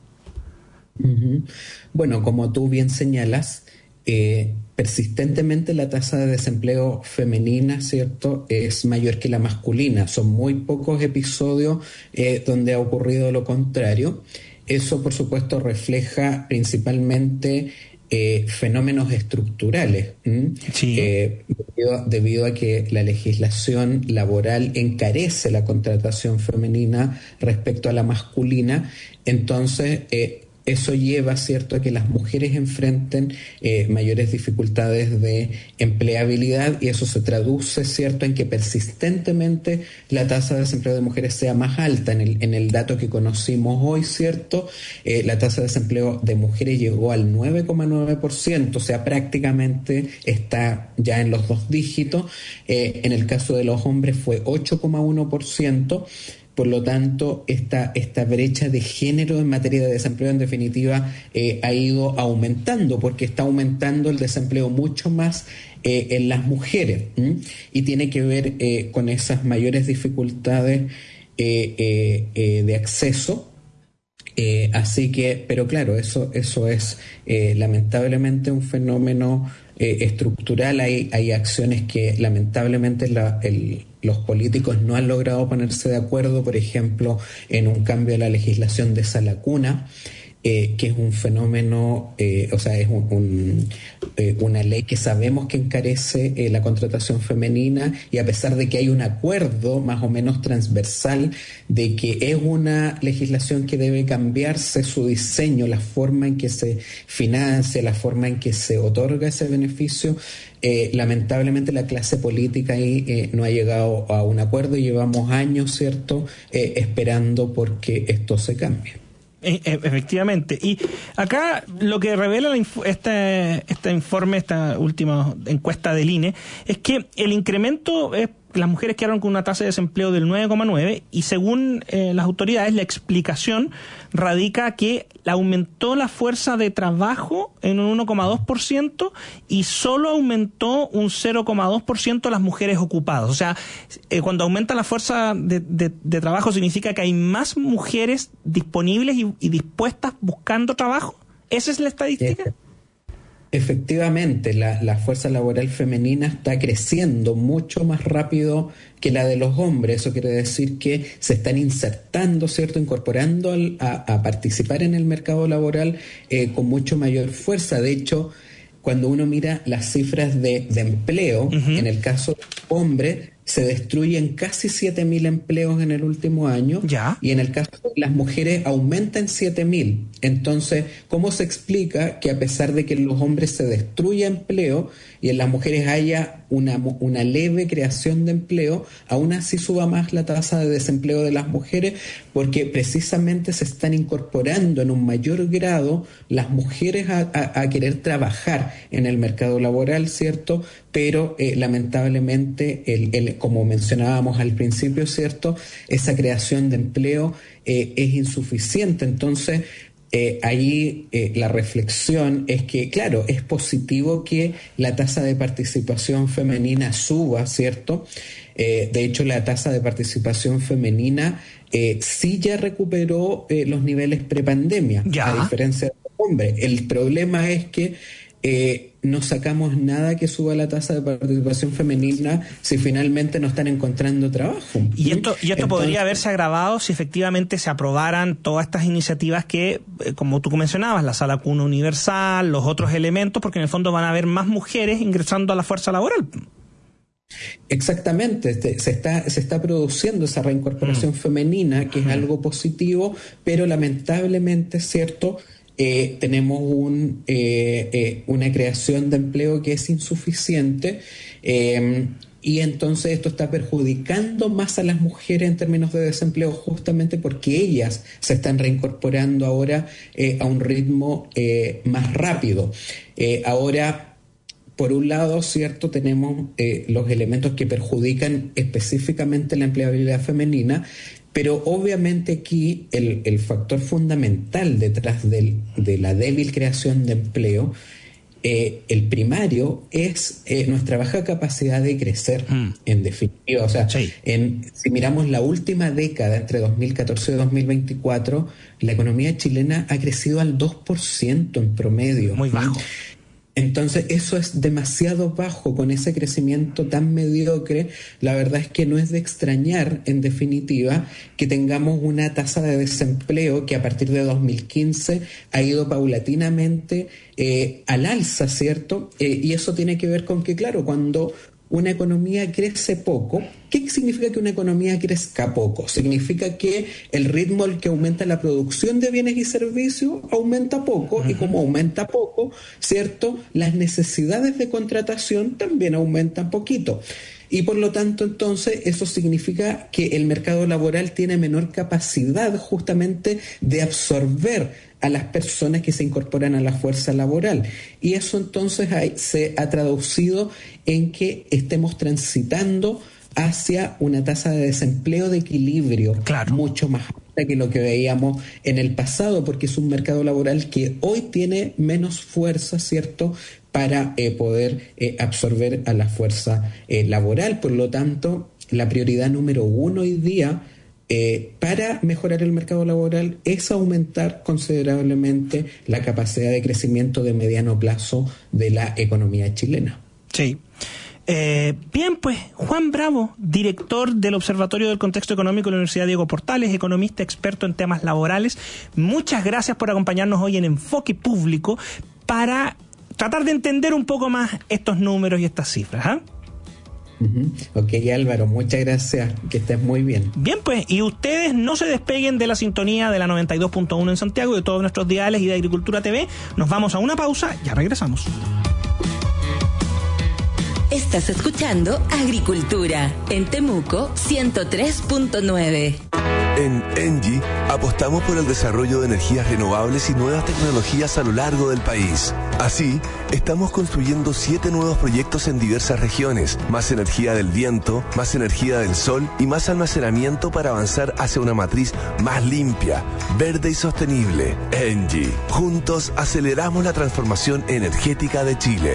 Bueno, como tú bien señalas, persistentemente la tasa de desempleo femenina, ¿cierto?, es mayor que la masculina. Son muy pocos episodios donde ha ocurrido lo contrario. Eso, por supuesto, refleja principalmente fenómenos estructurales, sí. Debido a que la legislación laboral encarece la contratación femenina respecto a la masculina. Entonces, eso lleva, ¿cierto?, a que las mujeres enfrenten mayores dificultades de empleabilidad y eso se traduce, ¿cierto?, en que persistentemente la tasa de desempleo de mujeres sea más alta. En el dato que conocimos hoy, ¿cierto?, la tasa de desempleo de mujeres llegó al 9,9%, o sea, prácticamente está ya en los 2 dígitos. En el caso de los hombres fue 8,1%. Por lo tanto, esta brecha de género en materia de desempleo, en definitiva, ha ido aumentando, porque está aumentando el desempleo mucho más en las mujeres, y tiene que ver con esas mayores dificultades de acceso. Así que, pero claro, eso es lamentablemente un fenómeno estructural. Hay acciones que lamentablemente los políticos no han logrado ponerse de acuerdo, por ejemplo, en un cambio de la legislación de sala cuna, que es un fenómeno, o sea, es una ley que sabemos que encarece la contratación femenina, y a pesar de que hay un acuerdo más o menos transversal de que es una legislación que debe cambiarse su diseño, la forma en que se financia, la forma en que se otorga ese beneficio, lamentablemente la clase política ahí no ha llegado a un acuerdo y llevamos años, ¿cierto?, esperando porque esto se cambie. Efectivamente. Y acá lo que revela este informe, esta última encuesta del INE, es que el incremento es las mujeres quedaron con una tasa de desempleo del 9,9 y según las autoridades la explicación radica que aumentó la fuerza de trabajo en un 1,2% y solo aumentó un 0,2% las mujeres ocupadas. O sea, cuando aumenta la fuerza de trabajo significa que hay más mujeres disponibles y dispuestas buscando trabajo. ¿Esa es la estadística? Efectivamente, la fuerza laboral femenina está creciendo mucho más rápido que la de los hombres. Eso quiere decir que se están insertando, ¿cierto?, incorporando a participar en el mercado laboral con mucho mayor fuerza. De hecho, cuando uno mira las cifras de empleo, en el caso del hombre, se destruyen casi 7.000 empleos en el último año. ¿Ya? Y en el caso de las mujeres aumentan 7.000. Entonces, ¿cómo se explica que a pesar de que en los hombres se destruye empleo y en las mujeres haya una leve creación de empleo, aún así suba más la tasa de desempleo de las mujeres? Porque precisamente se están incorporando en un mayor grado las mujeres a querer trabajar en el mercado laboral, ¿cierto? Pero lamentablemente, como mencionábamos al principio, ¿cierto?, esa creación de empleo es insuficiente. Entonces, ahí la reflexión es que, claro, es positivo que la tasa de participación femenina suba, ¿cierto? De hecho, la tasa de participación femenina sí ya recuperó los niveles prepandemia, a diferencia de los hombres. El problema es que no sacamos nada que suba la tasa de participación femenina si finalmente no están encontrando trabajo. Y esto podría haberse agravado si efectivamente se aprobaran todas estas iniciativas que, como tú mencionabas, la sala cuna universal, los otros elementos, porque en el fondo van a haber más mujeres ingresando a la fuerza laboral. Exactamente, se está produciendo esa reincorporación femenina, que es algo positivo, pero lamentablemente, ¿cierto?, tenemos una creación de empleo que es insuficiente y entonces esto está perjudicando más a las mujeres en términos de desempleo, justamente porque ellas se están reincorporando ahora a un ritmo más rápido. Ahora, por un lado, ¿cierto?, tenemos los elementos que perjudican específicamente la empleabilidad femenina, pero obviamente aquí el factor fundamental detrás de la débil creación de empleo, el primario, es nuestra baja capacidad de crecer, en definitiva. O sea, si miramos la última década, entre 2014 y 2024, la economía chilena ha crecido al 2% en promedio. Muy bajo. Entonces, eso es demasiado bajo. Con ese crecimiento tan mediocre, la verdad es que no es de extrañar, en definitiva, que tengamos una tasa de desempleo que a partir de 2015 ha ido paulatinamente al alza, ¿cierto? Y eso tiene que ver con que, claro, cuando una economía crece poco, ¿qué significa que una economía crezca poco? Significa que el ritmo al que aumenta la producción de bienes y servicios aumenta poco, y como aumenta poco, ¿cierto?, las necesidades de contratación también aumentan poquito. Y por lo tanto, entonces, eso significa que el mercado laboral tiene menor capacidad justamente de absorber a las personas que se incorporan a la fuerza laboral. Y eso entonces se ha traducido en que estemos transitando hacia una tasa de desempleo de equilibrio, mucho más alta que lo que veíamos en el pasado, porque es un mercado laboral que hoy tiene menos fuerza, ¿cierto?, para poder absorber a la fuerza laboral. Por lo tanto, la prioridad número 1 hoy día para mejorar el mercado laboral es aumentar considerablemente la capacidad de crecimiento de mediano plazo de la economía chilena. Sí. Bien, pues Juan Bravo, director del Observatorio del Contexto Económico de la Universidad Diego Portales, economista experto en temas laborales, muchas gracias por acompañarnos hoy en Enfoque Público para tratar de entender un poco más estos números y estas cifras. Ok, Álvaro, muchas gracias, que estés muy bien. Bien, pues, y ustedes no se despeguen de la sintonía de la 92.1 en Santiago, de todos nuestros diales y de Agricultura TV. Nos vamos a una pausa, ya regresamos. Estás escuchando Agricultura en Temuco 103.9. En ENGIE apostamos por el desarrollo de energías renovables y nuevas tecnologías a lo largo del país. Así, estamos construyendo 7 nuevos proyectos en diversas regiones, más energía del viento, más energía del sol y más almacenamiento para avanzar hacia una matriz más limpia, verde y sostenible. ENGIE. Juntos aceleramos la transformación energética de Chile.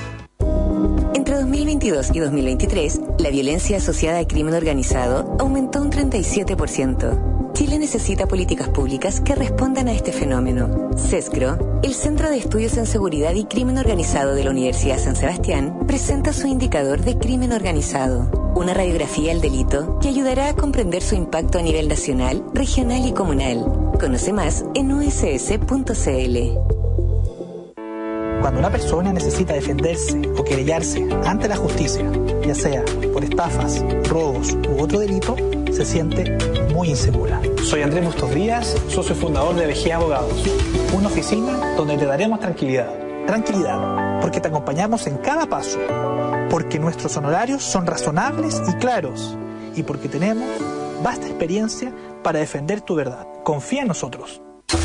Entre 2022 y 2023, la violencia asociada al crimen organizado aumentó un 37%. Chile necesita políticas públicas que respondan a este fenómeno. CESCRO, el Centro de Estudios en Seguridad y Crimen Organizado de la Universidad San Sebastián, presenta su indicador de crimen organizado, una radiografía del delito que ayudará a comprender su impacto a nivel nacional, regional y comunal. Conoce más en uss.cl. Cuando una persona necesita defenderse o querellarse ante la justicia, ya sea por estafas, robos u otro delito, se siente muy insegura. Soy Andrés Bustos Díaz, socio fundador de Vejía Abogados, una oficina donde te daremos tranquilidad. Tranquilidad, porque te acompañamos en cada paso, porque nuestros honorarios son razonables y claros, y porque tenemos vasta experiencia para defender tu verdad. Confía en nosotros.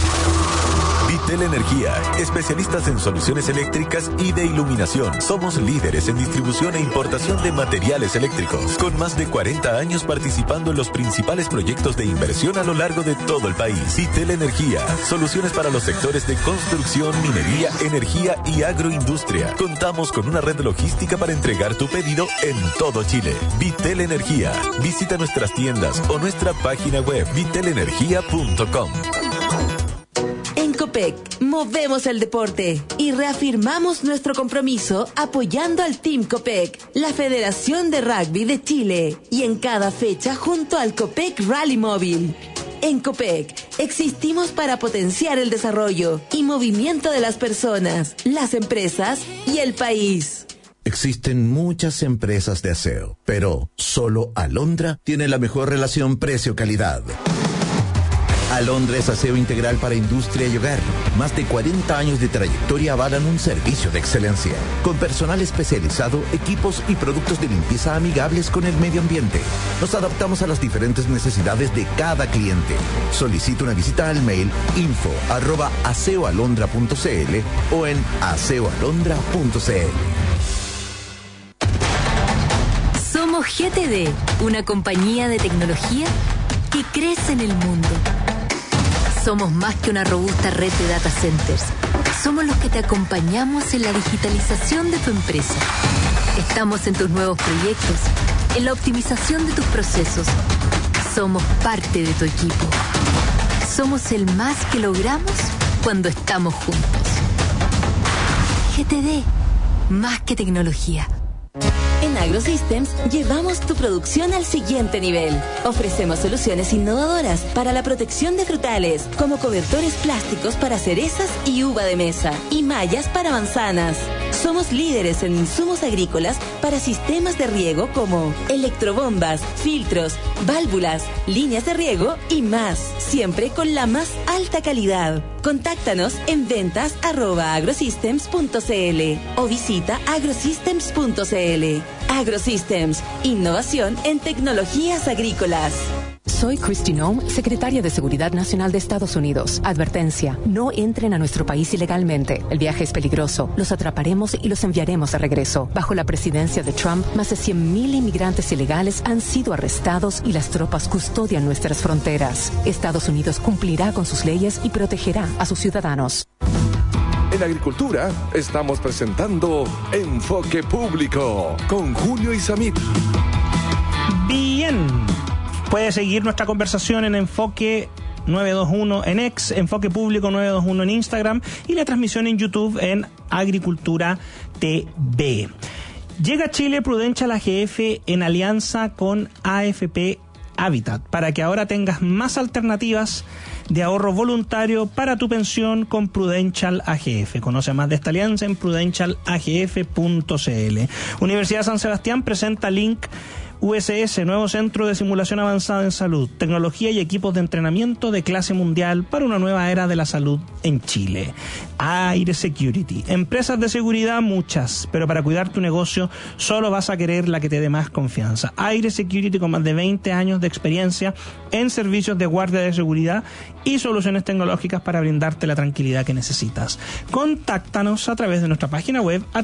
Vitel Energía, especialistas en soluciones eléctricas y de iluminación. Somos líderes en distribución e importación de materiales eléctricos, con más de 40 años participando en los principales proyectos de inversión a lo largo de todo el país. Vitel Energía, soluciones para los sectores de construcción, minería, energía y agroindustria. Contamos con una red logística para entregar tu pedido en todo Chile. Vitel Energía, visita nuestras tiendas o nuestra página web vitelenergia.com. En Copec, movemos el deporte y reafirmamos nuestro compromiso apoyando al Team Copec, la Federación de Rugby de Chile, y en cada fecha junto al Copec Rally Móvil. En Copec, existimos para potenciar el desarrollo y movimiento de las personas, las empresas y el país. Existen muchas empresas de aseo, pero solo Alondra tiene la mejor relación precio-calidad. Alondra es aseo integral para industria y hogar. Más de 40 años de trayectoria avalan un servicio de excelencia. Con personal especializado, equipos y productos de limpieza amigables con el medio ambiente. Nos adaptamos a las diferentes necesidades de cada cliente. Solicita una visita al mail info@aseoalondra.cl o en aseoalondra.cl. Somos GTD, una compañía de tecnología que crece en el mundo. Somos más que una robusta red de data centers. Somos los que te acompañamos en la digitalización de tu empresa. Estamos en tus nuevos proyectos, en la optimización de tus procesos. Somos parte de tu equipo. Somos el más que logramos cuando estamos juntos. GTD, más que tecnología. En AgroSystems llevamos tu producción al siguiente nivel. Ofrecemos soluciones innovadoras para la protección de frutales, como cobertores plásticos para cerezas y uva de mesa, y mallas para manzanas. Somos líderes en insumos agrícolas para sistemas de riego como electrobombas, filtros, válvulas, líneas de riego y más, siempre con la más alta calidad. Contáctanos en ventas@agrosystems.cl o visita agrosystems.cl. AgroSystems, innovación en tecnologías agrícolas. Soy Kristi Noem, secretaria de Seguridad Nacional de Estados Unidos. Advertencia, no entren a nuestro país ilegalmente. El viaje es peligroso. Los atraparemos y los enviaremos de regreso. Bajo la presidencia de Trump, más de 100,000 inmigrantes ilegales han sido arrestados y las tropas custodian nuestras fronteras. Estados Unidos cumplirá con sus leyes y protegerá a sus ciudadanos. En Agricultura estamos presentando Enfoque Público con Julio Isamit. Bien. Puede seguir nuestra conversación en Enfoque 921 en X, Enfoque Público 921 en Instagram y la transmisión en YouTube en Agricultura TV. Llega a Chile Prudential AGF en alianza con AFP Habitat para que ahora tengas más alternativas de ahorro voluntario para tu pensión con Prudential AGF. Conoce más de esta alianza en prudentialagf.cl. Universidad San Sebastián presenta Link USS, nuevo centro de simulación avanzada en salud, tecnología y equipos de entrenamiento de clase mundial para una nueva era de la salud en Chile. Aire Security, empresas de seguridad muchas, pero para cuidar tu negocio solo vas a querer la que te dé más confianza. Aire Security, con más de 20 años de experiencia en servicios de guardia de seguridad y soluciones tecnológicas para brindarte la tranquilidad que necesitas. Contáctanos a través de nuestra página web a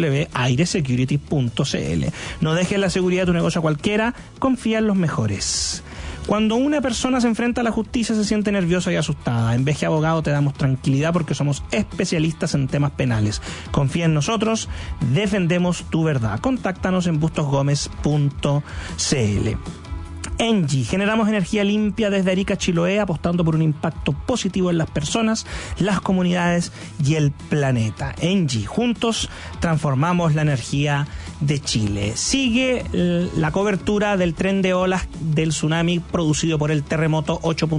www.airesecurity.cl. No dejes la seguridad de tu negocio a cualquiera, confía en los mejores. Cuando una persona se enfrenta a la justicia se siente nerviosa y asustada. En VG Abogado te damos tranquilidad porque somos especialistas en temas penales. Confía en nosotros, defendemos tu verdad. Contáctanos en bustosgomez.cl. Engie, generamos energía limpia desde Arica, Chiloé, apostando por un impacto positivo en las personas, las comunidades y el planeta. Engie, juntos transformamos la energía de Chile. Sigue la cobertura del tren de olas del tsunami producido por el terremoto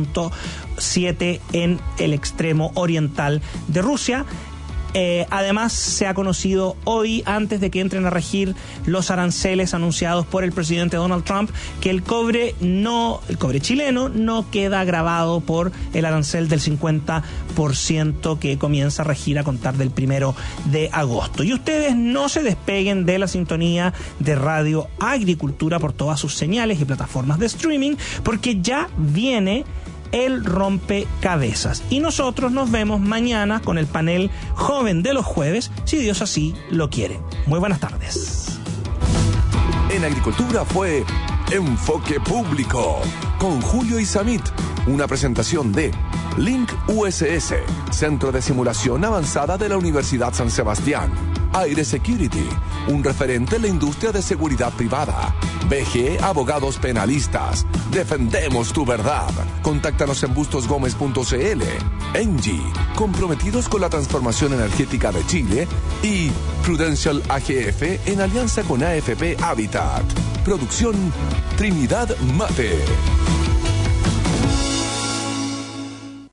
8.7 en el extremo oriental de Rusia. Además, se ha conocido hoy, antes de que entren a regir los aranceles anunciados por el presidente Donald Trump, que el cobre chileno no queda gravado por el arancel del 50% que comienza a regir a contar del 1 de agosto. Y ustedes no se despeguen de la sintonía de Radio Agricultura por todas sus señales y plataformas de streaming, porque ya viene el rompecabezas. Y nosotros nos vemos mañana con el panel joven de los jueves, si Dios así lo quiere. Muy buenas tardes. En Agricultura fue Enfoque Público con Julio Isamit, una presentación de Link USS, Centro de Simulación Avanzada de la Universidad San Sebastián. Aire Security, un referente en la industria de seguridad privada. VG Abogados Penalistas, defendemos tu verdad. Contáctanos en bustosgomez.cl. Engie, comprometidos con la transformación energética de Chile. Y Prudential AGF en alianza con AFP Habitat. Producción Trinidad Mate.